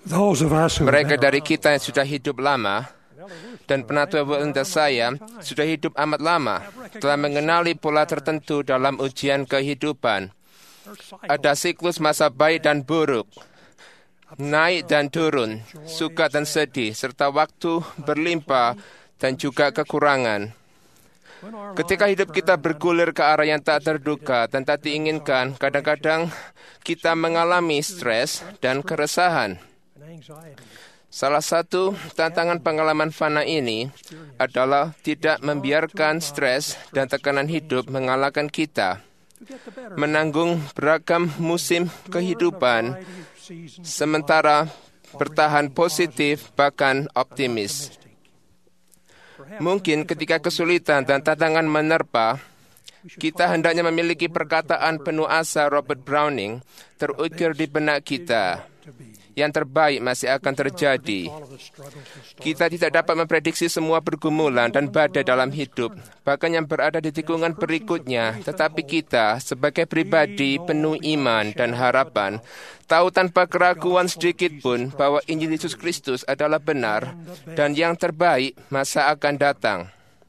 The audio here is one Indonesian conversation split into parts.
Mereka dari kita yang sudah hidup lama, dan penatua Belinda saya sudah hidup amat lama, telah mengenali pola tertentu dalam ujian kehidupan. Ada siklus masa baik dan buruk, naik dan turun, suka dan sedih, serta waktu berlimpah dan juga kekurangan. Ketika hidup kita bergulir ke arah yang tak terduga dan tak diinginkan, kadang-kadang kita mengalami stres dan keresahan. Salah satu tantangan pengalaman fana ini adalah tidak membiarkan stres dan tekanan hidup mengalahkan kita, menanggung beragam musim kehidupan, sementara bertahan positif bahkan optimis. Mungkin ketika kesulitan dan tantangan menerpa, kita hendaknya memiliki perkataan penuh asa Robert Browning terukir di benak kita. Yang terbaik masih akan terjadi. Kita tidak dapat memprediksi semua pergumulan dan badai dalam hidup, bahkan yang berada di tikungan berikutnya. Tetapi kita, sebagai pribadi penuh iman dan harapan, tahu tanpa keraguan sedikit pun bahwa Injil Yesus Kristus adalah benar dan yang terbaik masa akan datang.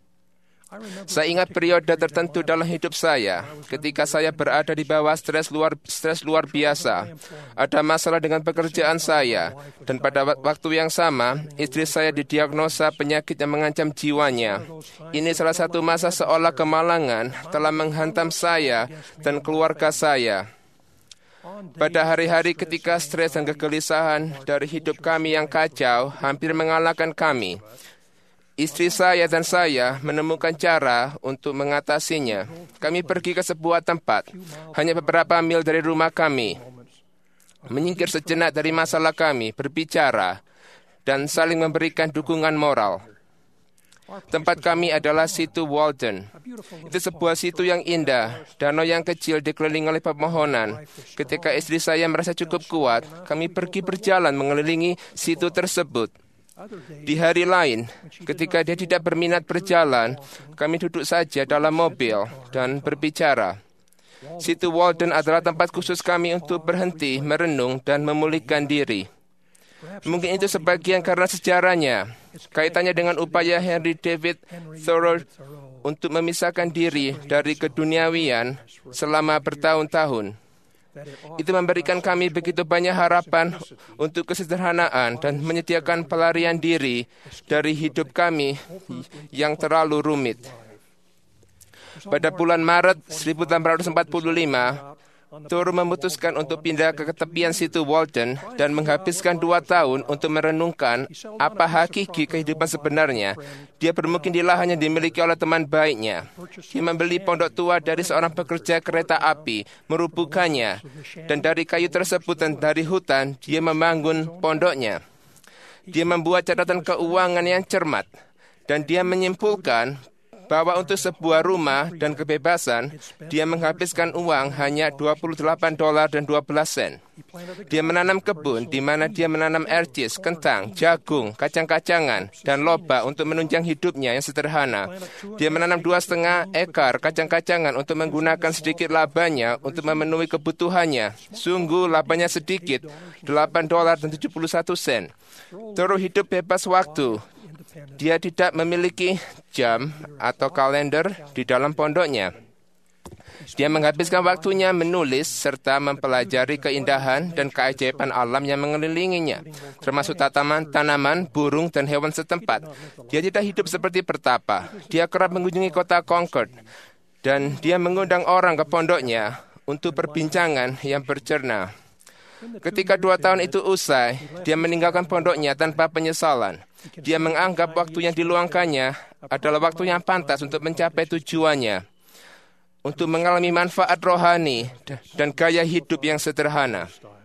Saya ingat periode tertentu dalam hidup saya ketika saya berada di bawah stres luar biasa. Ada masalah dengan pekerjaan saya, dan pada waktu yang sama, istri saya didiagnosa penyakit yang mengancam jiwanya. Ini salah satu masa seolah kemalangan telah menghantam saya dan keluarga saya. Pada hari-hari ketika stres dan kegelisahan dari hidup kami yang kacau hampir mengalahkan kami, istri saya dan saya menemukan cara untuk mengatasinya. Kami pergi ke sebuah tempat, hanya beberapa mil dari rumah kami, menyingkir sejenak dari masalah kami, berbicara, dan saling memberikan dukungan moral. Tempat kami adalah situ Walden. Itu sebuah situ yang indah, danau yang kecil dikelilingi oleh pepohonan. Ketika istri saya merasa cukup kuat, kami pergi berjalan mengelilingi situ tersebut. Di hari lain, ketika dia tidak berminat berjalan, kami duduk saja dalam mobil dan berbicara. Situ Walden adalah tempat khusus kami untuk berhenti, merenung, dan memulihkan diri. Mungkin itu sebagian karena sejarahnya, kaitannya dengan upaya Henry David Thoreau untuk memisahkan diri dari keduniawian selama bertahun-tahun. Itu memberikan kami begitu banyak harapan untuk kesederhanaan dan menyediakan pelarian diri dari hidup kami yang terlalu rumit. Pada bulan Maret 1845, Thoreau memutuskan untuk pindah ke tepian situ Walden dan menghabiskan 2 tahun untuk merenungkan apa hakiki kehidupan sebenarnya. Dia bermukim di lahan yang dimiliki oleh teman baiknya. Dia membeli pondok tua dari seorang pekerja kereta api, merubuhkannya, dan dari kayu tersebut dan dari hutan, dia membangun pondoknya. Dia membuat catatan keuangan yang cermat, dan dia menyimpulkan bahwa untuk sebuah rumah dan kebebasan, dia menghabiskan uang hanya $28.12. Dia menanam kebun di mana dia menanam ercis, kentang, jagung, kacang-kacangan, dan lobak untuk menunjang hidupnya yang sederhana. Dia menanam 2,5 ekar kacang-kacangan untuk menggunakan sedikit labanya untuk memenuhi kebutuhannya. Sungguh labanya sedikit, $8.71. Thoreau hidup bebas waktu. Dia tidak memiliki jam atau kalender di dalam pondoknya. Dia menghabiskan waktunya menulis serta mempelajari keindahan dan keajaiban alam yang mengelilinginya, termasuk tanaman, burung, dan hewan setempat. Dia tidak hidup seperti pertapa. Dia kerap mengunjungi kota Concord, dan dia mengundang orang ke pondoknya untuk perbincangan yang bercerna. Ketika 2 tahun itu usai, dia meninggalkan pondoknya tanpa penyesalan. Dia menganggap waktu yang diluangkannya adalah waktu yang pantas untuk mencapai tujuannya, untuk mengalami manfaat rohani dan gaya hidup yang sederhana.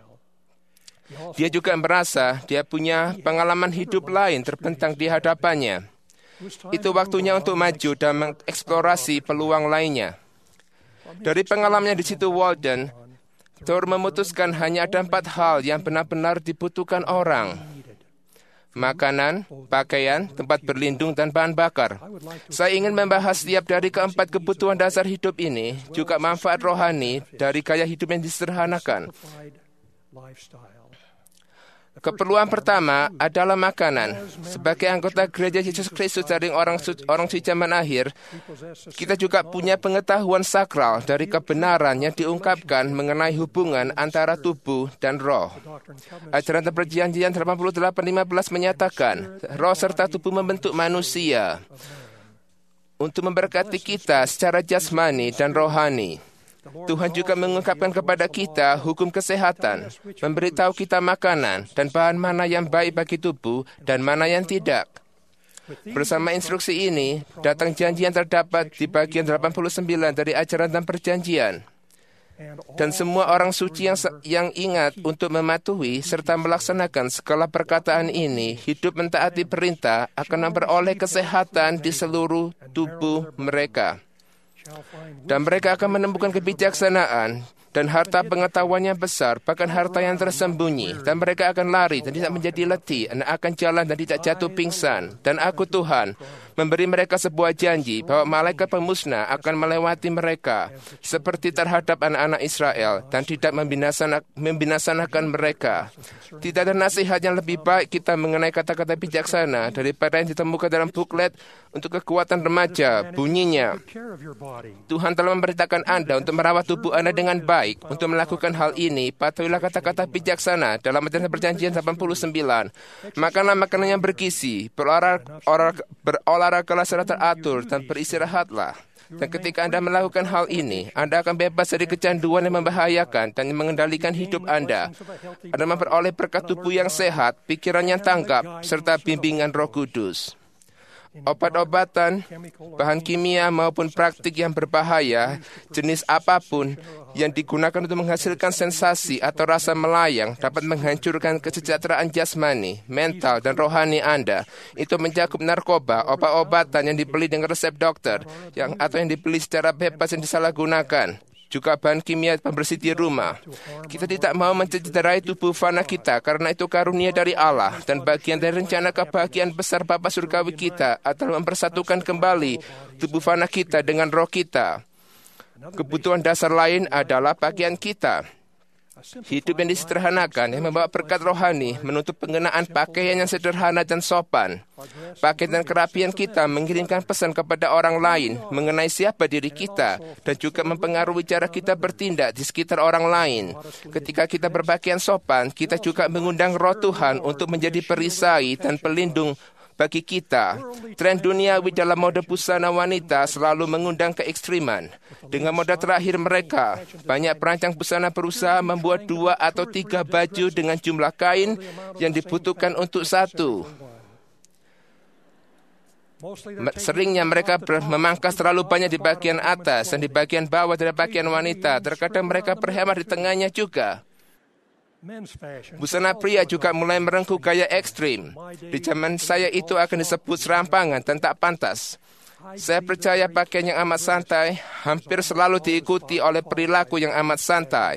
Dia juga merasa dia punya pengalaman hidup lain terbentang di hadapannya. Itu waktunya untuk maju dan mengeksplorasi peluang lainnya. Dari pengalamannya di situ Walden, Thoreau memutuskan hanya ada 4 hal yang benar-benar dibutuhkan orang: makanan, pakaian, tempat berlindung, dan bahan bakar. Saya ingin membahas setiap dari keempat kebutuhan dasar hidup ini, juga manfaat rohani dari gaya hidup yang disederhanakan. Keperluan pertama adalah makanan. Sebagai anggota Gereja Yesus Kristus dari orang suci zaman akhir, kita juga punya pengetahuan sakral dari kebenaran yang diungkapkan mengenai hubungan antara tubuh dan roh. Ajaran Perjanjian 88:15 menyatakan, roh serta tubuh membentuk manusia untuk memberkati kita secara jasmani dan rohani. Tuhan juga mengungkapkan kepada kita hukum kesehatan, memberitahu kita makanan dan bahan mana yang baik bagi tubuh dan mana yang tidak. Bersama instruksi ini, datang janji yang terdapat di bagian 89 dari ajaran dan perjanjian. Dan semua orang suci yang ingat untuk mematuhi serta melaksanakan segala perkataan ini, hidup mentaati perintah, akan memperoleh kesehatan di seluruh tubuh mereka. Dan mereka akan menemukan kebijaksanaan dan harta pengetahuan yang besar, bahkan harta yang tersembunyi. Dan mereka akan lari dan tidak menjadi letih, dan akan jalan dan tidak jatuh pingsan. Dan aku Tuhan memberi mereka sebuah janji bahwa malaikat pemusnah akan melewati mereka seperti terhadap anak-anak Israel dan tidak membinasakan mereka. Tidak ada nasihat yang lebih baik kita mengenai kata-kata bijaksana daripada yang ditemukan dalam buklet untuk kekuatan remaja. Bunyinya, Tuhan telah memberitakan Anda untuk merawat tubuh Anda dengan baik. Untuk melakukan hal ini, patuhilah kata-kata bijaksana dalam ajaran Perjanjian 89. Makanlah makanan yang bergizi, berolahragalah secara teratur, dan beristirahatlah. Dan ketika Anda melakukan hal ini, Anda akan bebas dari kecanduan yang membahayakan dan mengendalikan hidup Anda. Anda memperoleh berkat tubuh yang sehat, pikiran yang tangkap, serta bimbingan Roh Kudus. Obat-obatan, bahan kimia maupun praktik yang berbahaya, jenis apapun yang digunakan untuk menghasilkan sensasi atau rasa melayang dapat menghancurkan kesejahteraan jasmani, mental, dan rohani Anda. Itu mencakup narkoba, obat-obatan yang dibeli dengan resep dokter, atau yang dibeli secara bebas yang disalahgunakan. Juga bahan kimia pembersih di rumah. Kita tidak mau mencederai tubuh fana kita karena itu karunia dari Allah dan bagian dari rencana kebahagiaan besar Bapa Surgawi kita adalah mempersatukan kembali tubuh fana kita dengan roh kita. Kebutuhan dasar lain adalah pakaian kita. Hidup yang disederhanakan yang membawa berkat rohani menuntut pengenaan pakaian yang sederhana dan sopan. Pakaian dan kerapian kita mengirimkan pesan kepada orang lain mengenai siapa diri kita dan juga mempengaruhi cara kita bertindak di sekitar orang lain. Ketika kita berpakaian sopan, kita juga mengundang Roh Tuhan untuk menjadi perisai dan pelindung bagi kita. Tren duniawi dalam mode busana wanita selalu mengundang keekstriman. Dengan mode terakhir mereka, banyak perancang busana berusaha membuat 2 atau 3 baju dengan jumlah kain yang dibutuhkan untuk satu. Seringnya mereka memangkas terlalu banyak di bagian atas dan di bagian bawah dari pakaian wanita. Terkadang mereka berhemat di tengahnya juga. Busana pria juga mulai merengkuh gaya ekstrim. Di zaman saya itu akan disebut serampangan dan tak pantas. Saya percaya pakaian yang amat santai hampir selalu diikuti oleh perilaku yang amat santai.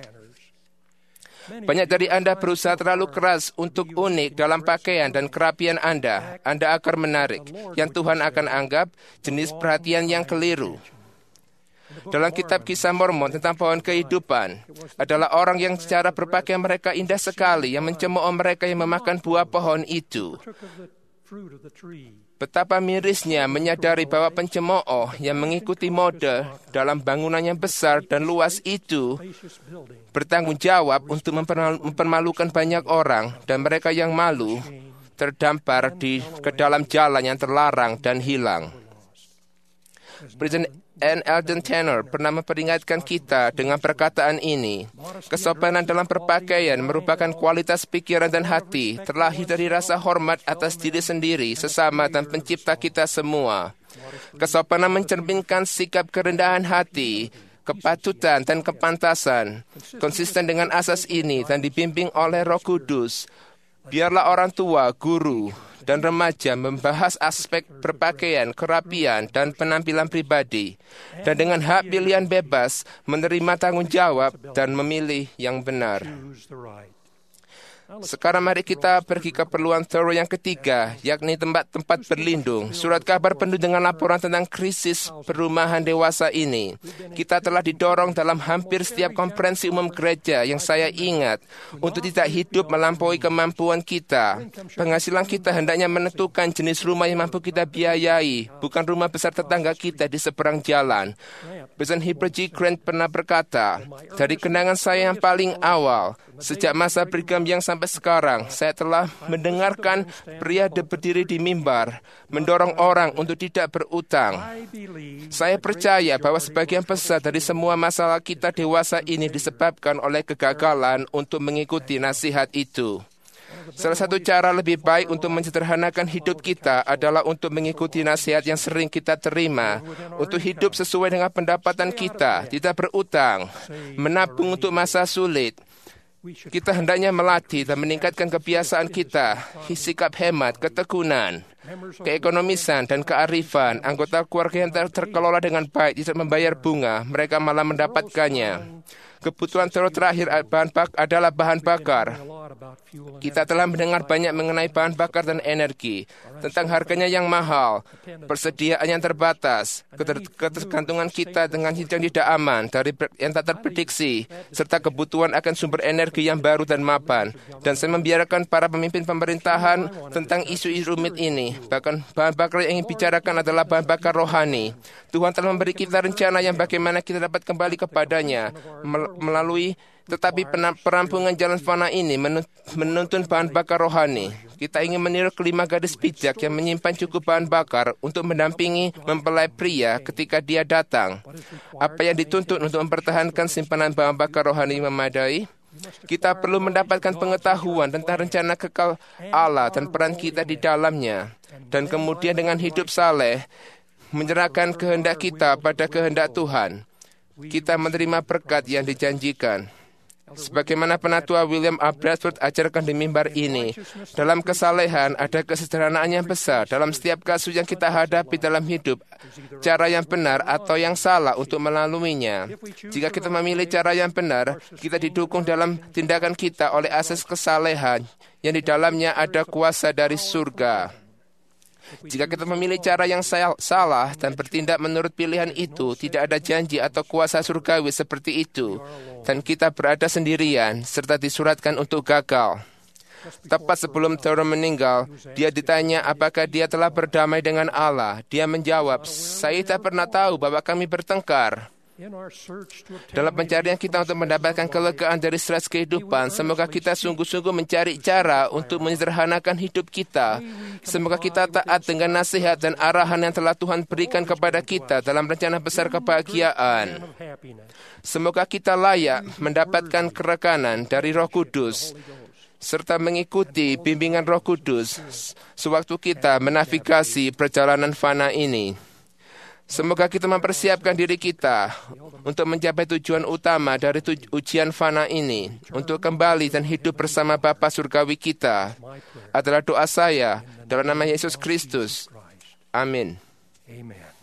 Banyak dari Anda berusaha terlalu keras untuk unik dalam pakaian dan kerapian Anda. Anda akan menarik, yang Tuhan akan anggap jenis perhatian yang keliru. Dalam kitab Kisah Mormon tentang pohon kehidupan, adalah orang yang secara berpakaian mereka indah sekali yang mencemooh mereka yang memakan buah pohon itu. Betapa mirisnya menyadari bahwa pencemooh yang mengikuti mode dalam bangunan yang besar dan luas itu bertanggung jawab untuk mempermalukan banyak orang, dan mereka yang malu terdampar ke dalam jalan yang terlarang dan hilang. Presiden N. Eldon Tanner pernah memperingatkan kita dengan perkataan ini. Kesopanan dalam berpakaian merupakan kualitas pikiran dan hati, terlahir dari rasa hormat atas diri sendiri, sesama, dan pencipta kita semua. Kesopanan mencerminkan sikap kerendahan hati, kepatutan, dan kepantasan. Konsisten dengan asas ini dan dibimbing oleh Roh Kudus, biarlah orang tua, guru, dan remaja membahas aspek berpakaian, kerapian, dan penampilan pribadi, dan dengan hak pilihan bebas menerima tanggung jawab dan memilih yang benar. Sekarang mari kita pergi ke keperluan thorough yang ketiga, yakni tempat-tempat berlindung. Surat kabar penuh dengan laporan tentang krisis perumahan dewasa ini. Kita telah didorong dalam hampir setiap konferensi umum gereja yang saya ingat untuk tidak hidup melampaui kemampuan kita. Penghasilan kita hendaknya menentukan jenis rumah yang mampu kita biayai, bukan rumah besar tetangga kita di seberang jalan. Presiden Heber G. Grant pernah berkata, dari kenangan saya yang paling awal, sejak masa Brigham Young sampai sekarang, saya telah mendengarkan pria berdiri di mimbar, mendorong orang untuk tidak berutang. Saya percaya bahwa sebagian besar dari semua masalah kita dewasa ini disebabkan oleh kegagalan untuk mengikuti nasihat itu. Salah satu cara lebih baik untuk menyederhanakan hidup kita adalah untuk mengikuti nasihat yang sering kita terima, untuk hidup sesuai dengan pendapatan kita, tidak berutang, menabung untuk masa sulit. Kita hendaknya melatih dan meningkatkan kebiasaan kita, sikap hemat, ketekunan, keekonomisan, dan kearifan. Anggota keluarga yang terkelola dengan baik tidak membayar bunga, mereka malah mendapatkannya. Kebutuhan terakhir adalah bahan bakar. Kita telah mendengar banyak mengenai bahan bakar dan energi, tentang harganya yang mahal, persediaan yang terbatas, ketergantungan kita dengan yang tidak aman, dari yang tak terprediksi, serta kebutuhan akan sumber energi yang baru dan mapan. Dan saya membiarkan para pemimpin pemerintahan tentang isu-isu rumit ini. Bahkan bahan bakar yang ingin bicarakan adalah bahan bakar rohani. Tuhan telah memberi kita rencana yang bagaimana kita dapat kembali kepadanya melalui tetapi perampungan jalan fana ini menuntun bahan bakar rohani. Kita ingin meniru kelima gadis bijak yang menyimpan cukup bahan bakar untuk mendampingi mempelai pria ketika dia datang. Apa yang dituntut untuk mempertahankan simpanan bahan bakar rohani memadai? Kita perlu mendapatkan pengetahuan tentang rencana kekal Allah dan peran kita di dalamnya. Dan kemudian dengan hidup saleh, menyerahkan kehendak kita pada kehendak Tuhan. Kita menerima berkat yang dijanjikan. Sebagaimana penatua William A. Bradford ajarkan di mimbar ini, dalam kesalehan ada kesederhanaan yang besar. Dalam setiap kasus yang kita hadapi dalam hidup, cara yang benar atau yang salah untuk melaluinya. Jika kita memilih cara yang benar, kita didukung dalam tindakan kita oleh asas kesalehan, yang di dalamnya ada kuasa dari surga. Jika kita memilih cara yang salah dan bertindak menurut pilihan itu, tidak ada janji atau kuasa surgawi seperti itu. Dan kita berada sendirian, serta disuratkan untuk gagal. Tepat sebelum Thoreau meninggal, dia ditanya apakah dia telah berdamai dengan Allah. Dia menjawab, saya tak pernah tahu bahwa kami bertengkar. Dalam pencarian kita untuk mendapatkan kelegaan dari stres kehidupan, semoga kita sungguh-sungguh mencari cara untuk menyederhanakan hidup kita. Semoga kita taat dengan nasihat dan arahan yang telah Tuhan berikan kepada kita dalam rencana besar kebahagiaan. Semoga kita layak mendapatkan kerekanan dari Roh Kudus, serta mengikuti bimbingan Roh Kudus sewaktu kita menavigasi perjalanan fana ini. Semoga kita mempersiapkan diri kita untuk mencapai tujuan utama dari ujian fana ini, untuk kembali dan hidup bersama Bapa Surgawi kita. Adalah doa saya dalam nama Yesus Kristus. Amin.